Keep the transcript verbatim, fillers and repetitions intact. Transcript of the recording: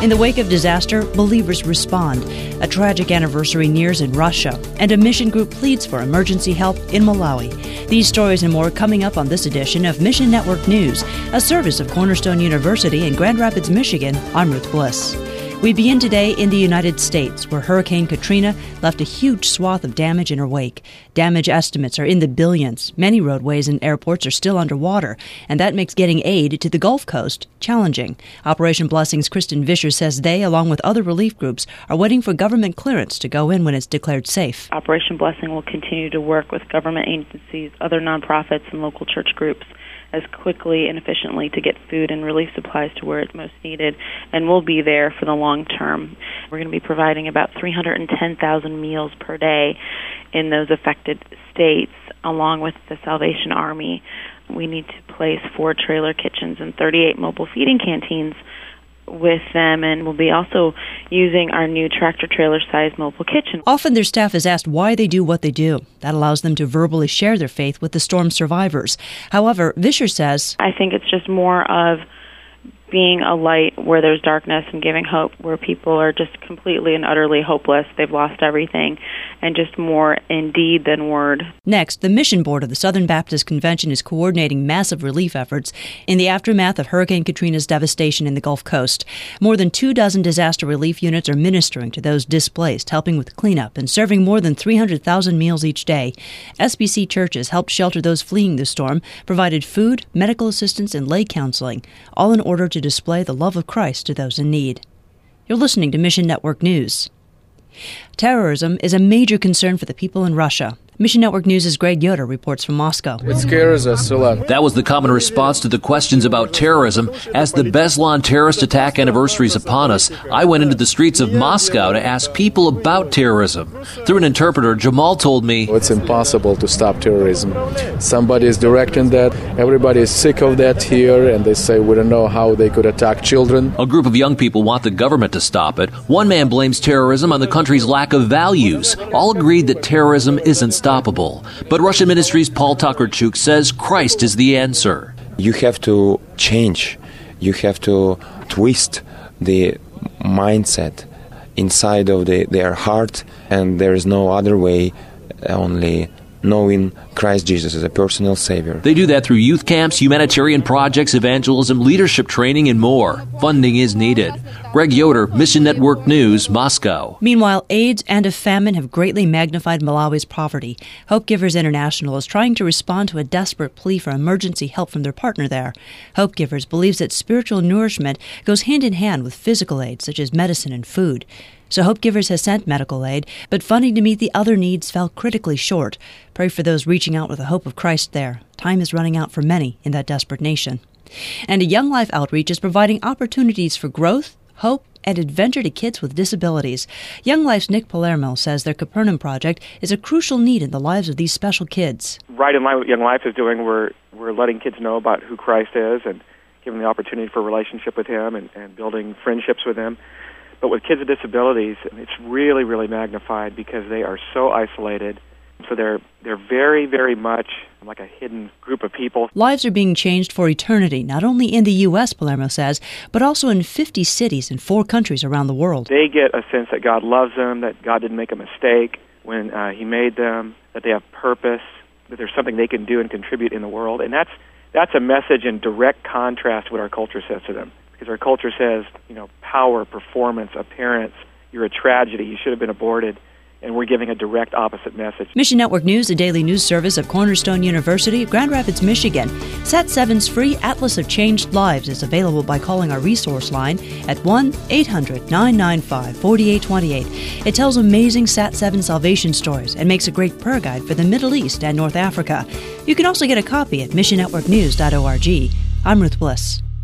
In the wake of disaster, believers respond. A tragic anniversary nears in Russia, and a mission group pleads for emergency help in Malawi. These stories and more coming up on this edition of Mission Network News, a service of Cornerstone University in Grand Rapids, Michigan. I'm Ruth Bliss. We begin today in the United States, where Hurricane Katrina left a huge swath of damage in her wake. Damage estimates are in the billions. Many roadways and airports are still underwater, and that makes getting aid to the Gulf Coast challenging. Operation Blessing's Kristen Vischer says they, along with other relief groups, are waiting for government clearance to go in when it's declared safe. Operation Blessing will continue to work with government agencies, other nonprofits, and local church groups as quickly and efficiently to get food and relief supplies to where it's most needed, and we'll be there for the long term. We're going to be providing about three hundred ten thousand meals per day in those affected states, along with the Salvation Army. We need to place four trailer kitchens and thirty-eight mobile feeding canteens with them, and we'll be also using our new tractor-trailer-sized mobile kitchen. Often their staff is asked why they do what they do. That allows them to verbally share their faith with the storm survivors. However, Vischer says, I think it's just more of being a light where there's darkness and giving hope where people are just completely and utterly hopeless. They've lost everything, and just more in deed than word. Next, the Mission Board of the Southern Baptist Convention is coordinating massive relief efforts in the aftermath of Hurricane Katrina's devastation in the Gulf Coast. More than two dozen disaster relief units are ministering to those displaced, helping with cleanup and serving more than three hundred thousand meals each day. S B C churches helped shelter those fleeing the storm, provided food, medical assistance, and lay counseling, all in order to display the love of Christ to those in need. You're listening to Mission Network News. Terrorism is a major concern for the people in Russia. Mission Network News' Greg Yoder reports from Moscow. It scares us a lot. That was the common response to the questions about terrorism. As the Beslan terrorist attack anniversary is upon us, I went into the streets of Moscow to ask people about terrorism. Through an interpreter, Jamal told me, it's impossible to stop terrorism. Somebody is directing that. Everybody is sick of that here, and they say we don't know how they could attack children. A group of young people want the government to stop it. One man blames terrorism on the country's lack of values. All agreed that terrorism isn't stoppable. But Russian Ministry's Paul Tokarczuk says Christ is the answer. You have to change. You have to twist the mindset inside of the, their heart, and there is no other way, only knowing Christ Jesus as a personal Savior. They do that through youth camps, humanitarian projects, evangelism, leadership training, and more. Funding is needed. Greg Yoder, Mission Network News, Moscow. Meanwhile, AIDS and a famine have greatly magnified Malawi's poverty. Hope Givers International is trying to respond to a desperate plea for emergency help from their partner there. Hope Givers believes that spiritual nourishment goes hand in hand with physical aid, such as medicine and food. So Hope Givers has sent medical aid, but funding to meet the other needs fell critically short. Pray for those reaching out with the hope of Christ there. Time is running out for many in that desperate nation. And a Young Life Outreach is providing opportunities for growth, hope, and adventure to kids with disabilities. Young Life's Nick Palermo says their Capernaum project is a crucial need in the lives of these special kids. Right in line with what Young Life is doing, we're, we're letting kids know about who Christ is and giving the opportunity for a relationship with Him and, and building friendships with Him. But with kids with disabilities, it's really, really magnified because they are so isolated. So they're they're very, very much like a hidden group of people. Lives are being changed for eternity, not only in the U S, Palermo says, but also in fifty cities in four countries around the world. They get a sense that God loves them, that God didn't make a mistake when uh, He made them, that they have purpose, that there's something they can do and contribute in the world. And that's that's a message in direct contrast to what our culture says to them. Because our culture says, you know, power, performance, appearance, you're a tragedy, you should have been aborted. And we're giving a direct opposite message. Mission Network News, a daily news service of Cornerstone University, Grand Rapids, Michigan. Sat seven's free Atlas of Changed Lives is available by calling our resource line at one eight hundred nine nine five four eight two eight. It tells amazing Sat seven salvation stories and makes a great prayer guide for the Middle East and North Africa. You can also get a copy at mission network news dot org. I'm Ruth Bliss.